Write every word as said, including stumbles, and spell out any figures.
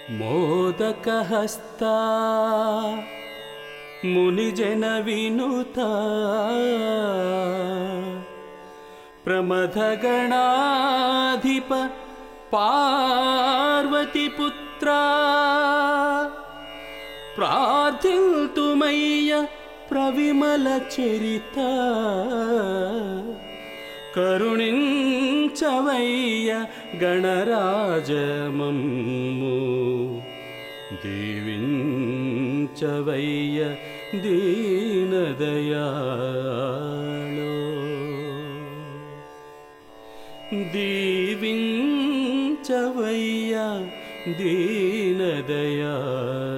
मोदकहस्ता मुनिजनविनुता प्रमथगणाधिप पार्वतीपुत्रा प्रार्थिन्तुमय्य प्रविमलचरिता करुणिंचवय्य गणराजमम्मु दीविंचवय्य दीनदयालो दीविंचवय्य दीनदयालो।